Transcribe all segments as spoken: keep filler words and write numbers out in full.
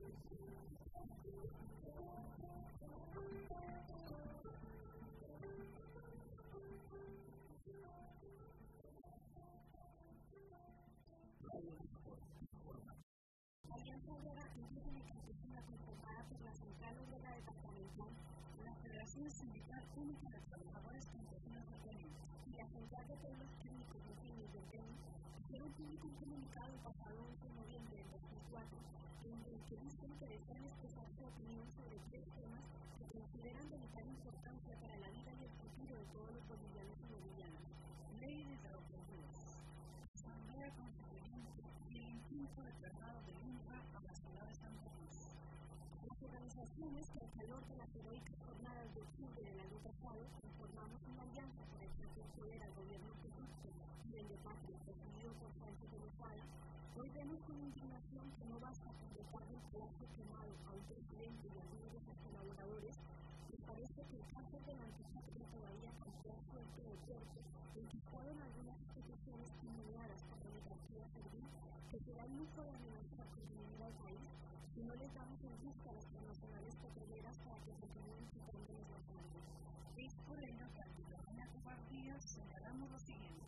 Alianza Obrera incluye una estructura conformada por la Central Obrera Departamental, la Federación Sindical Única de Trabajadores Campesinos del Benin y la Central de Pueblos Técnicos y Fines del Benin hicieron público un comunicado el pasado once de noviembre del dos mil cuatro en el que dicen que desean expresar su opinión sobre tres temas que consideran de vital importancia para la vida y el futuro de todos los bolivianos y bolivianas: ley de hidrocarburos, asamblea constituyente y el impulso del traslado de Lima a la ciudad de Santa Cruz. Las organizaciones que al calor de las heroicas jornadas de octubre del año pasado conformamos una alianza para echar de poder al gobierno corrupto y el de patria presidido por Sánchez de Lozada, hoy vemos con indignación que no basta con dejarle el palacio quemado a un presidente y algunos de sus colaboradores. Me parece que el caso de la antipatria todavía plantea suerte de cuerpo enquistado en algunas instituciones inmediatas por la oligarquía servil, que será el lujo de amenazar con dividir al país si no les damos el gusto a las transnacionales petroleras para que continúen quitándoles las manos. Es por ello que ante la buena cobardía señalamos lo siguiente.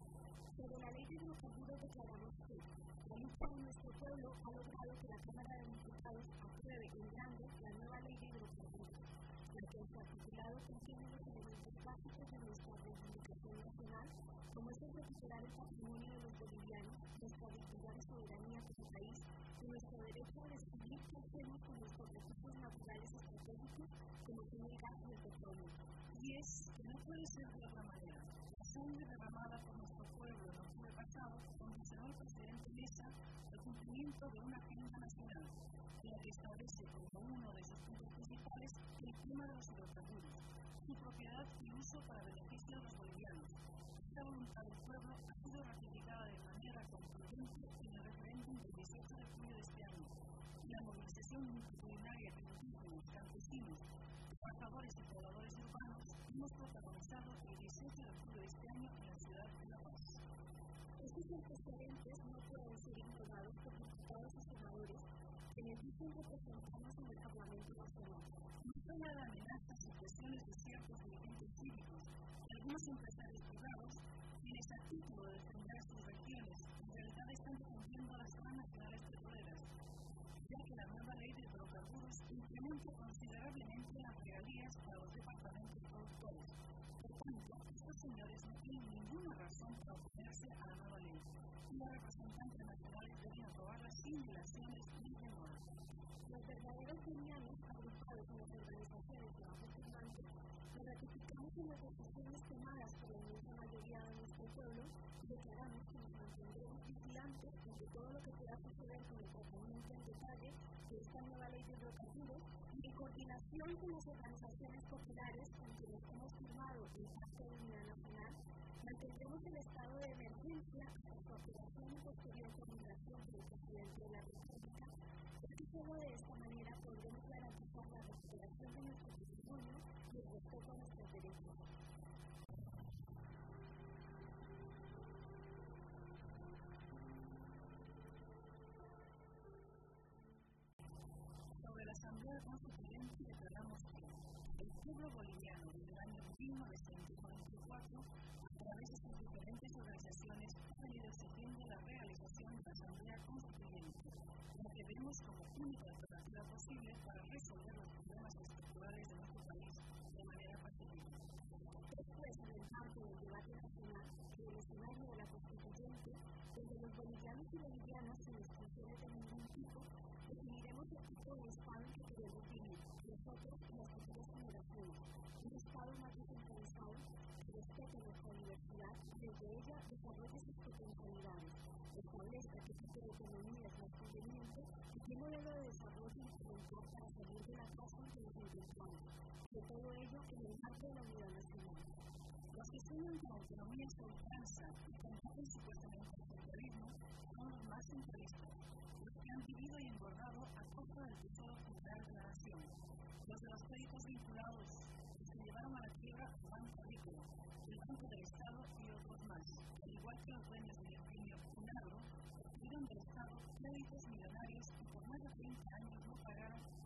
Sobre la ley de hidrocarburos declaramos que la lucha de nuestro pueblo ha logrado que la Cámara de Diputados apruebe en grande la nueva ley de hidrocarburos, la que en su articulado contiene los elementos básicos de nuestra reivindicación nacional, como es el recuperar el patrimonio de los bolivianos, nuestra dignidad y soberanía como país, y nuestro derecho a decidir qué hacemos con nuestros recursos naturales estratégicos, como son el gas y el petróleo. Y es que no puede ser de otra manera. La sangre derramada por nuestro pueblo en octubre pasado condicionó al presidente Mesa el cumplimiento de una agenda nacional, en la que establece como uno de sus puntos principales el tema de los hidrocarburos, su propiedad y uso para beneficio de los bolivianos. Esta voluntad del pueblo ha sido ratificada de manera contundente en el referéndum del dieciocho de junio de este año, y la movilización multitudinaria que indígenas, campesinos, trabajadores y pobladores urbanos hemos protagonizado el dieciocho de octubre de este año en la ciudad de La Paz. Estos antecedentes no pueden ser ignorados por diputados y senadores que les dicen representarnos en el Parlamento Nacional. No solo de amenazas y cuestiones de ciertos dirigentes cívicos y algunos empresarios privados, quienes a título de defender sus regiones en realidad están defendiendo a las transnacionales petroleras, ya que la nueva ley de hidrocarburos incrementa considerablemente las regalías para los departamentos productores. Por tanto, estos señores no tienen ninguna razón para oponerse a la nueva ley, y los representantes nacionales deben aprobarla sin dilaciones ni demoras. Los verdaderos bolivianos, agrupados en las organizaciones de bajo firmante, nos ratificamos en las decisiones tomadas por la inmensa mayoría de nuestro pueblo y declaramos que nos mantendremos vigilantes ante todo lo que pueda suceder con el tratamiento en detalle de esta nueva ley de hidrocarburos y en coordinación con las organizaciones populares con quienes hemos firmado el Pacto de Unidad Nacional, mantendremos el estado de emergencia hasta su aprobación y posterior promulgación por el presidente de la República, porque solo de esta manera podremos garantizar la recuperación de nuestro patrimonio y el respeto a nuestros derechos. Sobre la Asamblea Constituyente declaramos que el pueblo boliviano desde el año mil novecientos noventa y cuatro, a través de sus diferentes organizaciones, ha venido exigiendo la realización de la Asamblea Constituyente, la que vemos como única alternativa posible para resolver los problemas estructurales de nuestro país de manera pacífica. Después, en el marco del debate nacional y el escenario de la Constituyente, donde los bolivianos y bolivianas, sin exclusiones de ningún tipo, definiremos el tipo de Estado en que queremos vivir, nosotros y las futuras generaciones, un Estado más descentralizado que respete nuestra diversidad y desde ella desarrolle sus potencialidades, establezca qué tipo de economía es más conveniente y qué modelo de desarrollo implementar para salir de la crisis en que nos encontramos, de todo ello en el marco de la unidad nacional. Los que sueñan con autonomía y ultranza y combaten supuestamente el centralismo son los más centralistas, los que han vivido y engordado a costa del tesoro general de la nación, los de los créditos vinculados que se llevaron a la quiebra al Banco Agrícola, el Banco del Estado y otros más, al igual que los dueños del ingenio Funagro, obtuvieron del Estado créditos millonarios que por más de treinta años no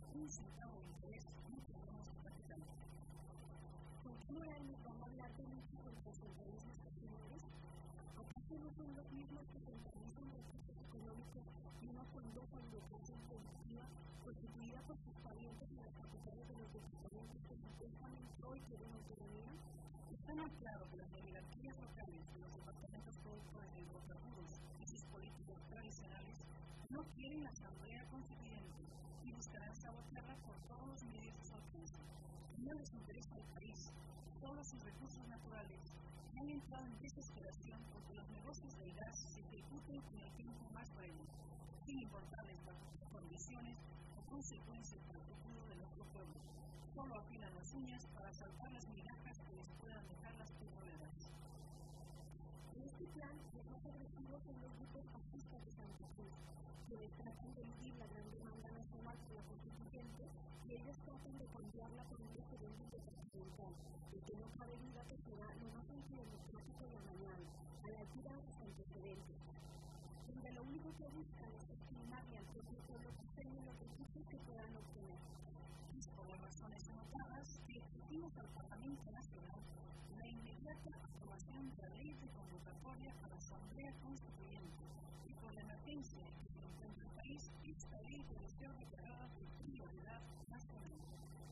un centavo de interés no tenemos capital. ¿Por qué ahora nos van a hablar de lucha contra los centralismos nacionales? ¿Acaso no son los mismos que centralizan recursos económicos y una conducta de educación productiva constituida por sus parientes en las capitales de los departamentos que supuestamente hoy quieren autonomía? Está más claro que las oligarquías locales de los departamentos productores de hidrocarburos y sus políticos tradicionales no quieren la Asamblea Constituyente y buscarán sabotearla por todos los medios de su alcance. No les interesa el país, todos sus recursos naturales, y han entrado en desesperación porque los negocios del gas se ejecuten en el tiempo más breve, sin importarles las condiciones o consecuencias para el futuro de nuestro pueblo. Solo afilan las uñas para saltar las migajas que les puedan dejar las petroleras. En este plan, los más agresivos son los grupos fascistas de Santa Cruz, quienes tratan de eludir la gran demanda nacional por la constituyente y ellos tratan de cambiarla por un referéndum departamental, el que no cabe duda que será lo más antidemocrático de la mañana, a la altura de sus antecedentes, donde lo único que buscan es estimarle al propio pueblo costeño los recursos que puedan obtener. Y por las razones anotadas, que exigimos al Parlamento Nacional la inmediata aprobación de la ley de convocatoria a la Asamblea Constituyente y por la emergencia en que se encuentra el país, esta ley debe ser declarada de prioridad nacional.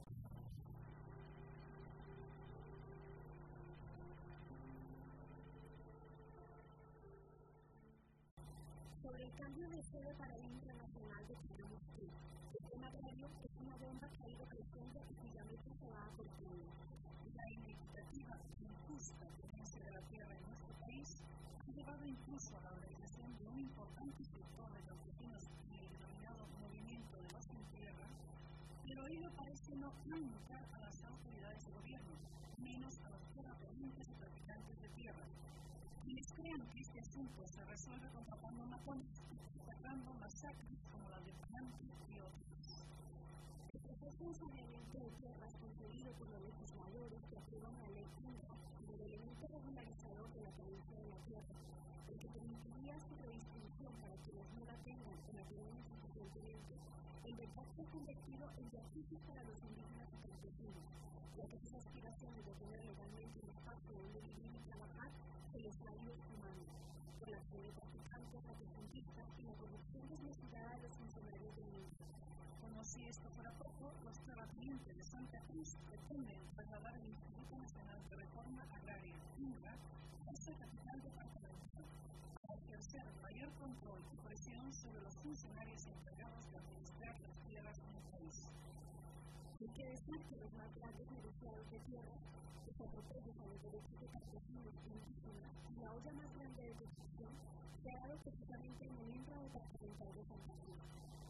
Sobre el cambio de sede para el internacional de China, el tema agrario es una bomba que ha ido creciendo y cuya meta se va acortando. La inequitativa e injusta tenencia de la tierra en nuestro país ha llevado incluso a la organización de un importante sector de campesinos en el denominado movimiento de los sin tierra, pero ello parece no inmutar a las autoridades de gobierno, menos a los terratenientes y traficantes de tierra. Quienes crean que este asunto se resuelve contratando matones y cerrando masacres como la de Palanque y otros. El proceso de saneamiento de tierras concedido por los legisladores que aprueban la ley quinta como el elemento regularizador de la tenencia de la tierra, el que permitiría su redistribución para quienes no la tengan o la tienen insuficientemente, en verdad se ha convertido en beneficio para los indígenas y campesinos, ya que sus aspiraciones de tener legalmente un espacio donde vivir y trabajar se les ha ido sumando, por las redes traficantes, latifundiistas y la corrupción desmesurada de los funcionarios del mundo. Como si esto fuera poco, los terratenientes de Santa Cruz pretenden trasladar el Instituto Nacional de Reforma Agraria, INRA, a esta capital departamental, para ejercer mayor control y presión sobre los funcionarios encargados de administrar las tierras en el país. Hay que decir que los más grandes negociados de tierras, que se protegen a los derechos de campesinos y indígenas, y la olla más grande de construcción, se ha dado precisamente en el INRA departamental de Santa Cruz.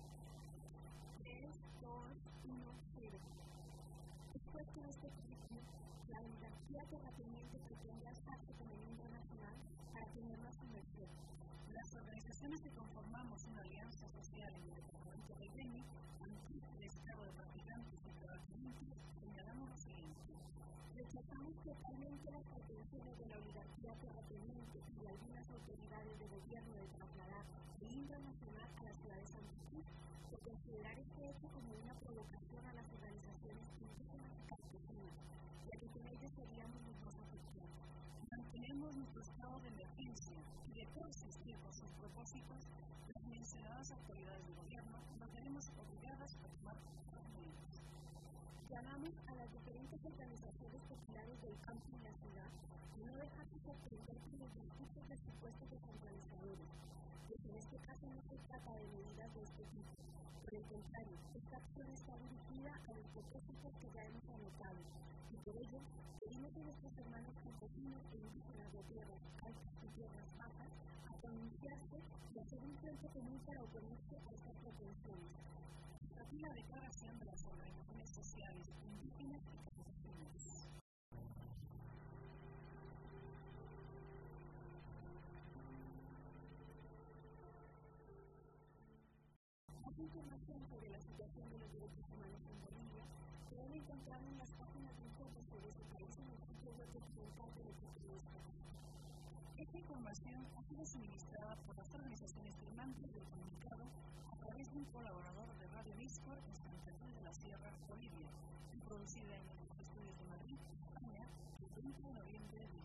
tres, dos, uno, cero. Después de este ejercicio, la oligarquía terrateniente pretende alzarse con el INRA nacional para tener más inversión. Las organizaciones que conformamos una alianza social en el departamento del Beni, ante este descaro de traficantes y terratenientes, señalamos lo siguiente. Rechazamos totalmente las pretensiones de la oligarquía terrateniente y de algunas autoridades de gobierno de trasladar el INRA nacional a la ciudad de Santa Cruz, por considerar este hecho como una provocación a las organizaciones indígenas y campesinas, ya que con ellos seríamos los más afectados. Mantenemos nuestro estado de emergencia y de persistir por sus propósitos, las mencionadas autoridades de gobierno nos veremos obligadas a tomar otras medidas. Llamamos a las diferentes organizaciones populares del campo y la ciudad a no dejarse sorprender por los discursos de supuestos descentralizadores, pues en este caso no se trata de medidas de este tipo. Por el contrario, esta acción está dirigida a los propósitos que ya hemos anotado, y por ello pedimos a nuestros hermanos campesinos e indígenas de tierras altas y tierras bajas a pronunciarse y hacer un frente común para oponerse a estas pretensiones. Aquí la declaración de las organizaciones sociales indígenas y campesinas. Más información sobre la situación de los derechos humanos en Bolivia pueden encontrar en las páginas de informes sobre su país en el sitio web occidental de los periodistas. Esta información ha sido suministrada por las organizaciones firmantes del comunicado a través de un colaborador de Radio Discord en Santa Cruz de la reside en los estudios de Madrid, España, el veinte de noviembre de